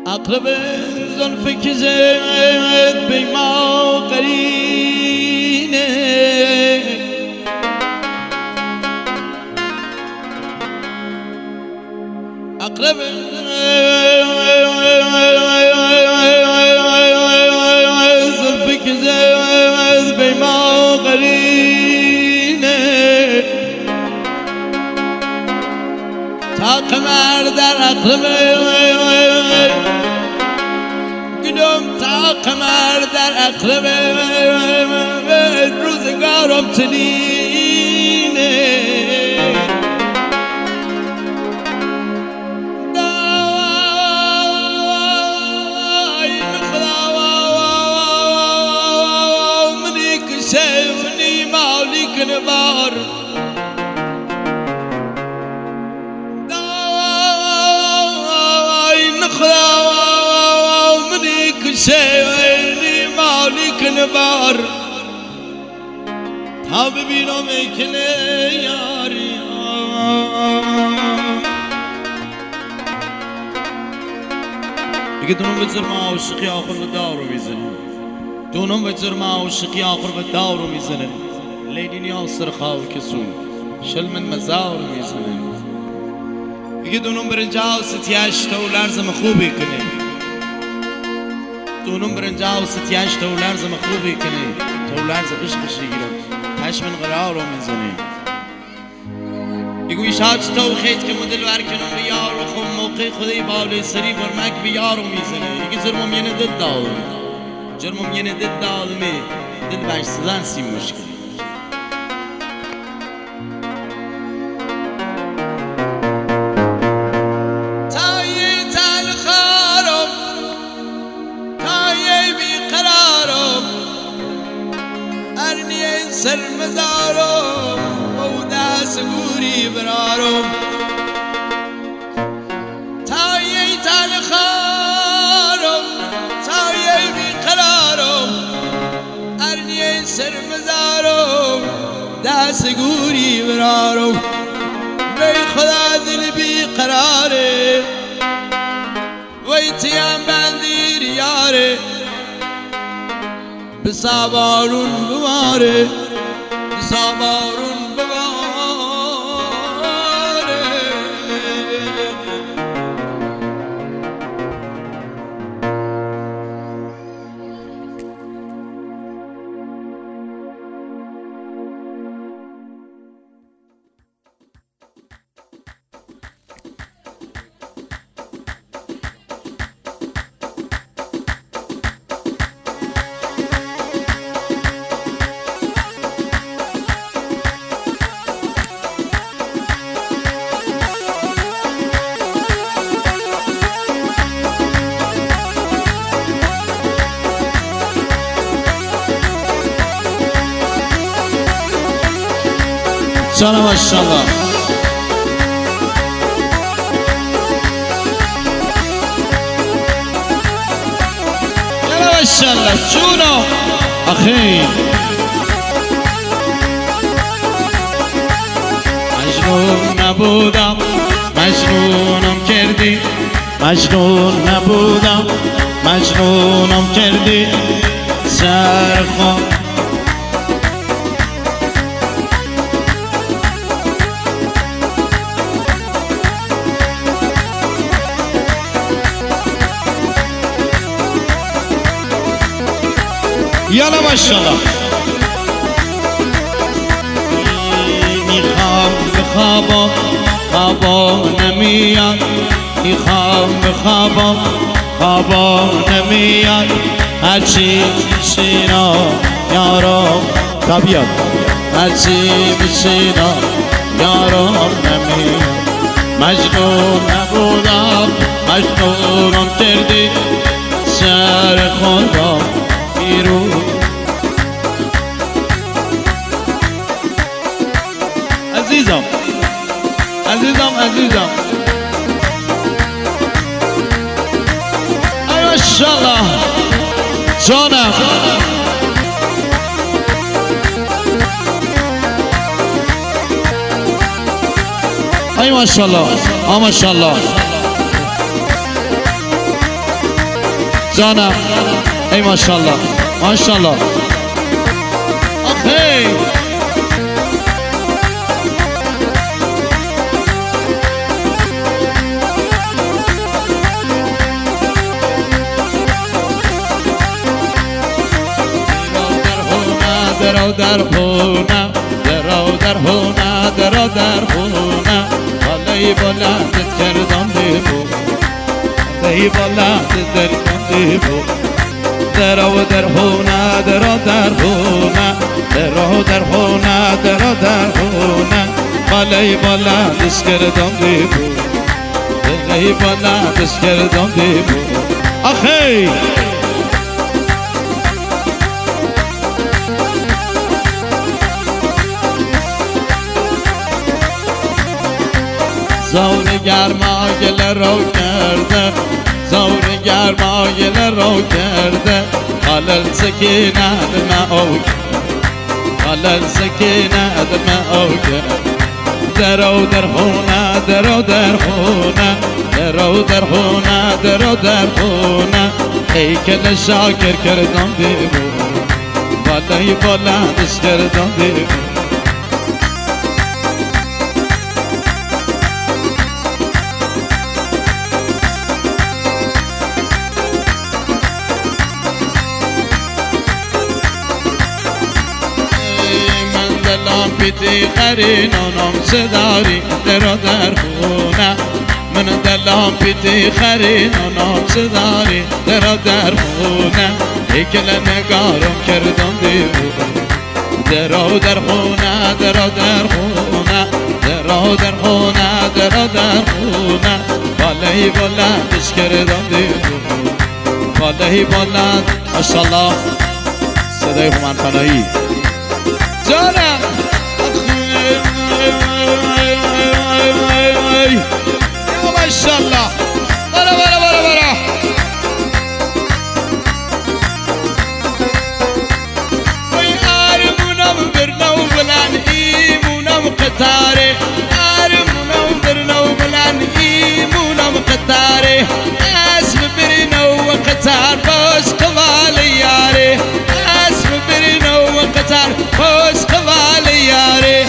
اقرب زلف که زد بی ما قرینه اقرب زلف که زد بی ما قرینه تا قمر در اقرب تا قمر در اقرب روزگارم تنینه دای خدا منی کشه منی مالک نبار دای خدا شیوینی مالک نبار تا ببینم کنه یاری دیگه دونم به جرم عاشقی آخر به دارو میزنه دونم به جرم عاشقی آخر به دارو میزنه لیلی نیاز سر خاکسون شل من مزار میزنه دیگه دونم برنجاو ستیاش تو لرزم خوبی کنه دونم برنجاو ستیاش تو لرزم خوبی کنه تو لرز عشقش گیرم پشمن قرار رو میزنه یگوی شاچ تو خیت که مدل ورکنم بیار و خم موقع خودی باولی سری برمک بیار رو میزنه یکی جرمم ینه دل دادمه جرمم ینه دل دادمه دل بش سزن سی مشکل سر مزارم و دست گوری برارم تایی تلخارم تایی بیقرارم ارنی سر مزارم دست گوری برارم بی خدا دل بیقراره وی تیم بندیر یاره بسابارون بواره بسابارون بواره جانم ماشاءالله جانم ماشاءالله جونو آخی مجنون نبودم مجنونم کردی مجنون نبودم مجنونم کردی سرخم یالا ماشاءالله میخوام به خوابم خوابم نمیاد میخوام به خوابم خوابم نمیاد هرچی بشینا یارم تا بیاد هرچی بشینا یارم نمیاد مجنون نبودم مجنونم کردی سر خودم عزیزم عزیزم عزیزم ای ماشاءالله جانم ای ماشاءالله ماشاءالله جانم ای ماشاءالله ماشاءالله آخی درو در خونه درو در خونه درو در خونه حالی بلندت کردم دیبو حالی بلندت کردم دیبو درو در خونه درو در خونه درو در خونه درو در خونه حالی بلندت کردم دیبو حالی بلندت کردم دیبو آخی زور گرما گل رو کرده زور گرما گل رو کرده خلل سکینه دم او خلل سکینه دم او درو در خونه درو در خونه درو در خونه درو در خونه ای کل شاکر کردم دیبو بالای بلندش کردم دیبو پیتی خرین آنام صداری درو در خونه من دلام پیتی خرین آنام صداری درو در خونه ایکل نگارم کردم دیو درو در خونه درو در خونه درو در خونه درو در خونه بالای بلندش کردم دیو بالای بلند ماشاءالله صدای هومن پناهی جانم ماشاءالله برا برا برا برا وی آرمونم برنو بلان ایمونم قطاره آرمونم برنو بلان ایمونم قطاره اسم برنو قطار باش قوال یاره اسم برنو قطار باش قوال یاره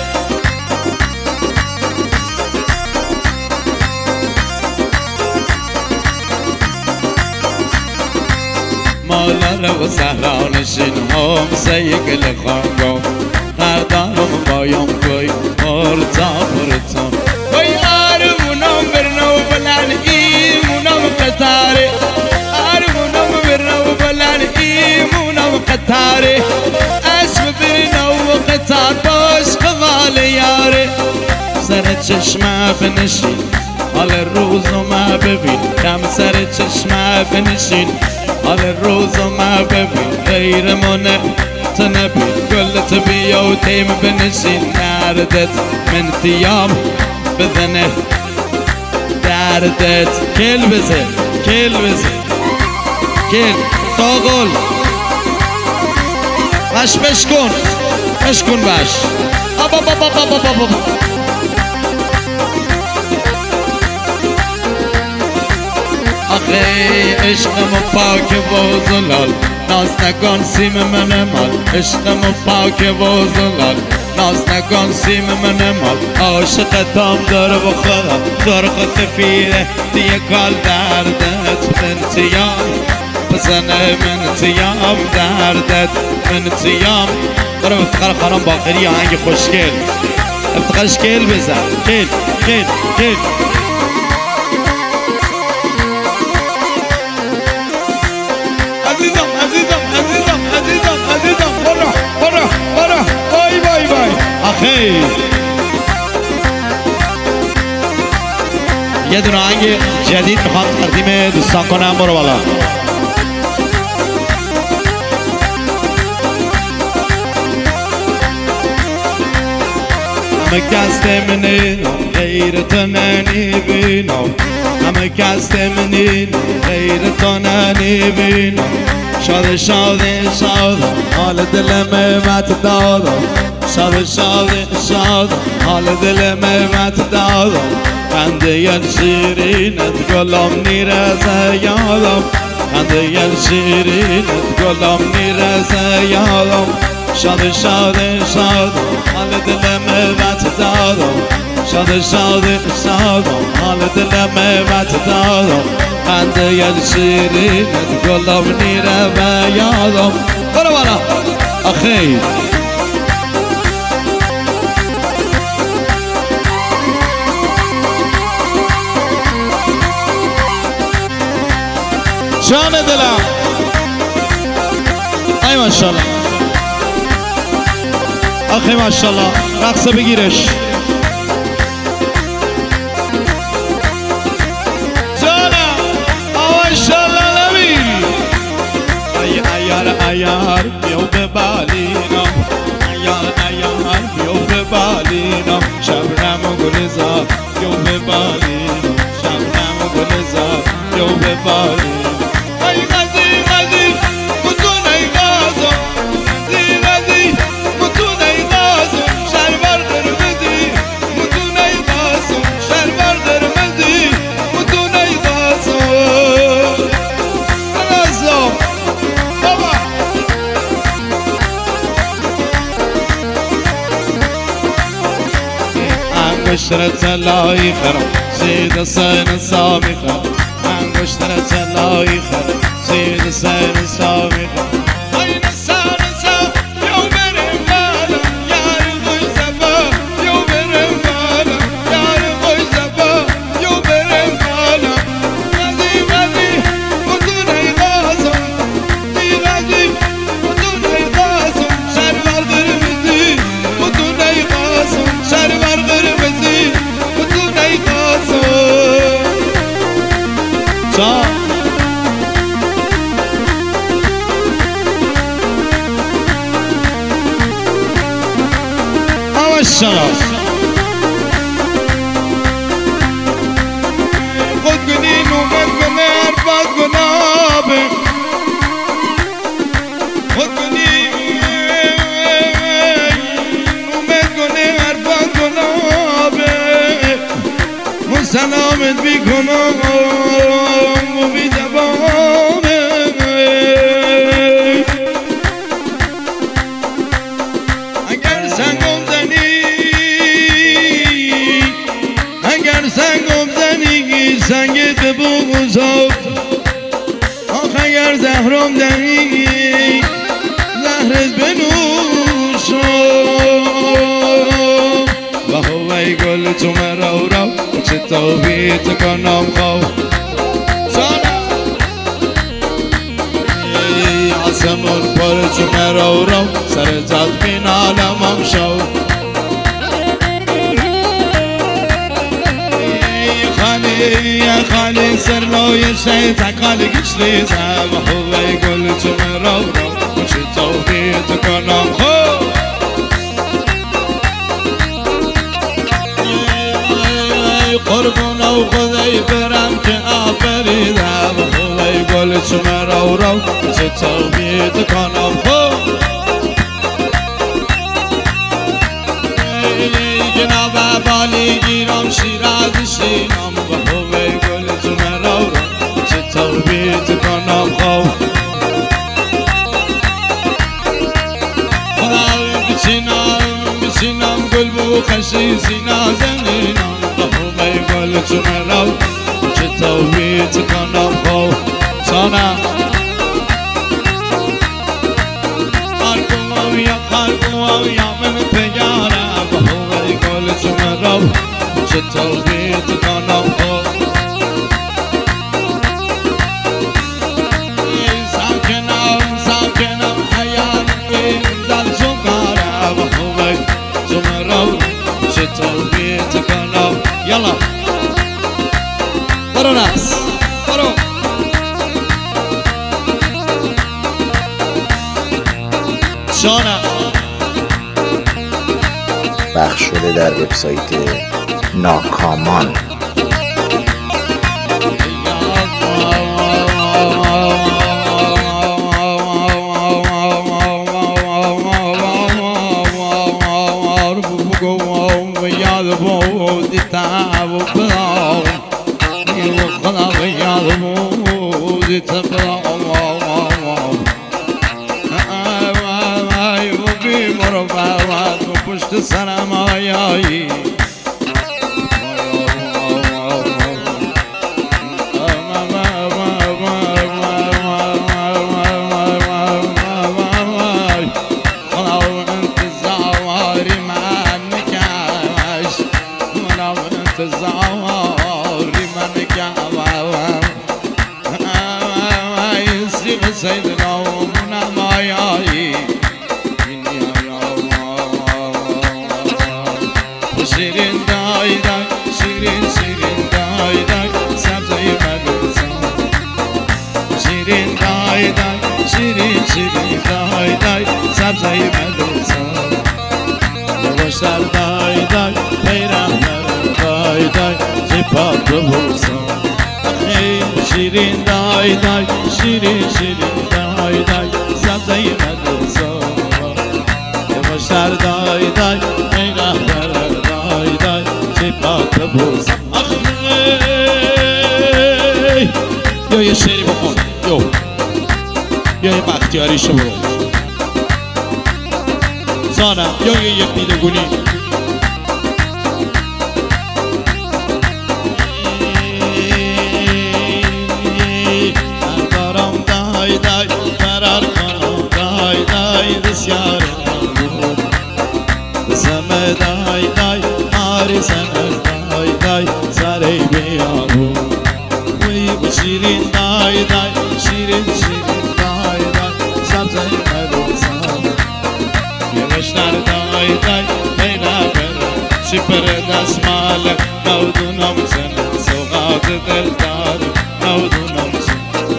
مالر و سهرانشین هم سیگل خانگو قدرم بایم کوی مرتا مرتا وی آرمونم برنو بلن ایمونم قطاره آرمونم برنو بلن ایمونم قطاره اسم برنو قطار باش قوال یاره سر چشمه بنشین حال روز ما ببین کم سر چشمه بنشین حال روز ما ببین غیر منه تنبین گلت بیا و تیم بنشین دردت من تیام بزنه دردت کل بزن کل بزن کل تاغل بش کن بش کن بش آبا بابا بابا بابا آخی عشقم پاک و زلال ناز نکن سیم من مال عشقم پاک و زلال ناز نکن سیم من مال عاشقتم داره و خودم داره خود تفیره دیگه کال دردت من تیام بزنه من تیام دردت من تیام داره افتخار خانم باقری آهنگ خوشگل افتخارش کل بزن کل کل کل آخی یه دونه آهنگ جدید میخوام تقدیم دوستان کنم برو بالا همه کس منین غیرت ننیبینم همه کس منین غیرت ننیبینم شاد شاد شاد حال دلم مت دادم شاد شاد شاد حال دلم مت دادم خنده شیرینت گلم نیرزه یادم خنده شیرینت گلم میرسه یادم شاد شاد شاد حال دلم وقت دادم شاد شاد شاد حال دلم وقت دادم خنده شیرینت گلم میرسه یادم برو برو آخی جان دلم ای ماشاءالله آخی ماشاءالله رقص بگیرش جانم ماشاءالله نبیل ایار بیو به بالینا ایار بیو به بالینا شبنم و گلزار بیو به بالینا شبنم و گلزار بیو به بالینا انگشترت لای خرم زید سن سامی خرم انگشترت لای خرم زید سن سامی خرم این سن سام یو برم بالم یار خوش زبا یو برم بالم یار خوش زبا یو برم بالم غزی غزی مدونه غازم دی غزی مدونه غازم شرور قرمزی مدونه غازم شرور قرمزی مدونه غازم الشرف خود گنین و گنه عرفت گنابه خود گنین و گنه عرفت گنابه مسلامت بی گناه و بی زبانه اگر سنگم سنگم زنی سنگت بگذار آخ اگر زهرم دنی زهرت بنوشم و هوای گل تو مرا رو چه توبیت کنم خواه آسمون پر تو مرا رو سر تدبین عالمم شو یا خالی سر لای شیطان خالی گشتی زم هوای گل تو مرا رو چه توبیت کنم خو قربون و خدای برم که آفریدم هوای گل تو مرا رو چه توبیت کنم خو جناب بالی گیرم شیراز شینم و هوای گل تو مرا رو چه توبیت کنم خو بچینم گل بو خشی سینا زمینم و هوای گل تو مرا رو چه توبیت کنم خو سانا قلبم یا من پیارم و هوای گل تو مرا رو چه توبیت کنم خو ساکنم حیان این دل سکارم و هوای تو مرا رو چه توبیت کنم یلا برو ناس برو شانه پخش شده در وبسایت ناکامان. يا سرم آیایی زواری من گوام سیغ سیدنا منم آیایی شیرین دای دای شیرین شیرین دای دای سبزه ملوزان شیرین دای دای شیرین شیرین دای دای سبزه ملوزان یواشتر دای دای پیرم دای دای زیپات ببوسم شیرین دای دای شیرین شیرین دای دای سبزه مدرسم یواشتر دای دای پیرم دای دای زیپات ببوسم یا یه شعری بخون یا یه بختیاریشو برو زانم یا یه یک دیدگونی دای دای فرار کنم دای دای بسیار بود سمه دای دای آری سنر دای دای سری بیامو وی بشیرین دای دای شیرین شیرین دای دای سبزه مروسان یوشتر دای دای پیدا برم شپر دستمال نودونم سنه سوغات دلدار نودونم سنه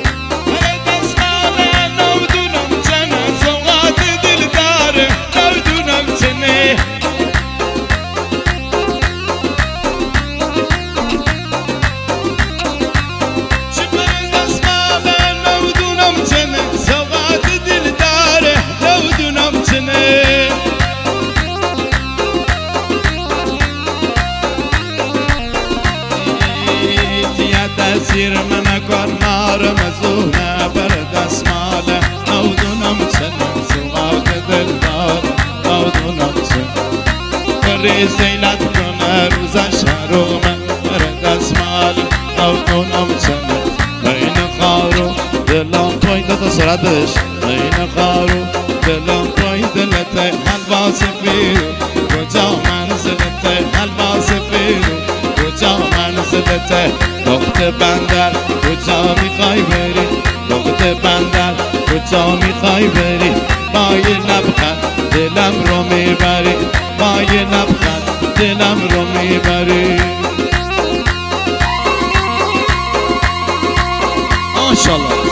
تأثیر من کن مارم زونه بر دستماله نودونم چنم سوغات دلدار نودونم چنم بری زینت کنه روزش رومه بر دستماله نودونم چنم بین خارو دلم پای دادا سرعت بش بین خارو دلم پای دلته حلوا سفیرو کجا منزلته حلوا سفیرو کجا منزلته دخت بندر کجا میخوای بری دخت بندر کجا میخوای بری با یه لبخند دلم رو میبری با یه لبخند دلم رو میبری ماشاءالله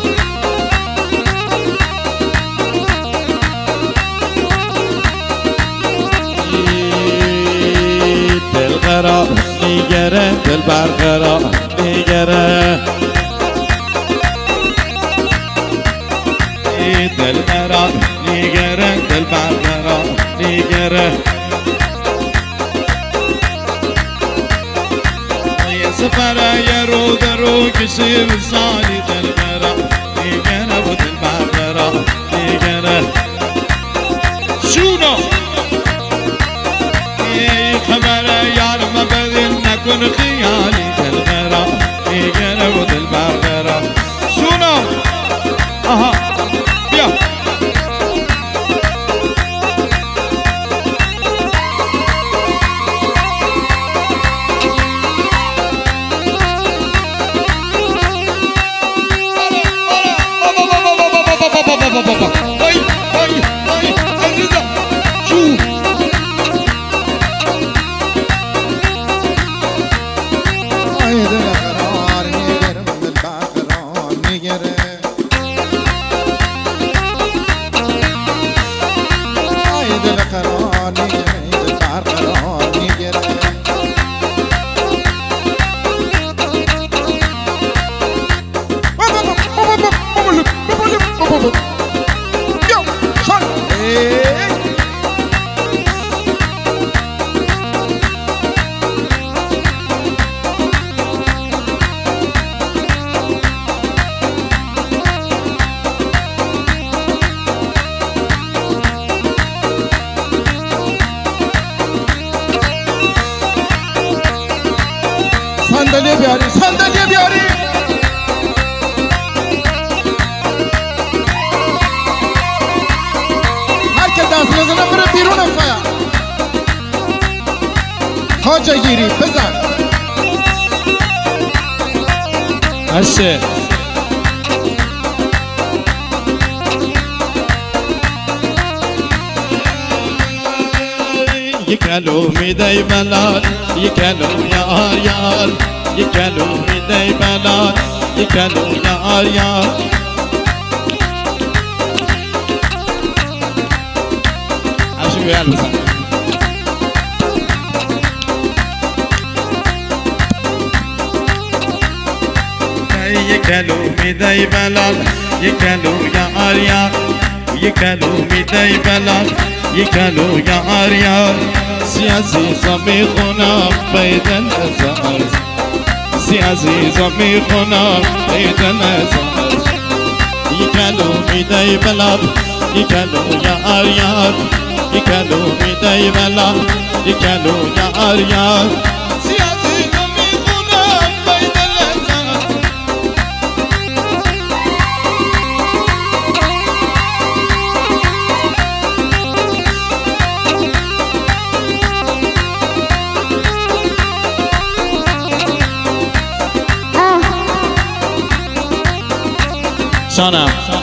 دل قرار میگره دل برقرار میگره دل قرار میگره دل برقرار میگره یه سفره یه رو درو کشی وصالی دل قرار میگره و دل برقرار میگره شونو خبره یار مبدل نکن خیالی دل غرا میگره و دل برقرار سونو آها بیا صندلی بیاری هر که دست نزنه بره بیرون افایا خواجه گیری بزن هشه يكلوا ميدي بلاد يكلوا يار يار يكلوا ميدي بلاد يكلوا يار يار عشو يلبسن يكلوا ميدي بلاد يكلوا يار يار يكلوا ميدي بلاد يكلوا يار يار سياسي صميخنا بيد الأزهار سياسي صميخنا بيد الأزهار يكلوا ميدي بلاد يكلوا يار يار يكلوا ميدي بلاد يكلوا يار يار سياسي صميخنا بيد الأزهار شانم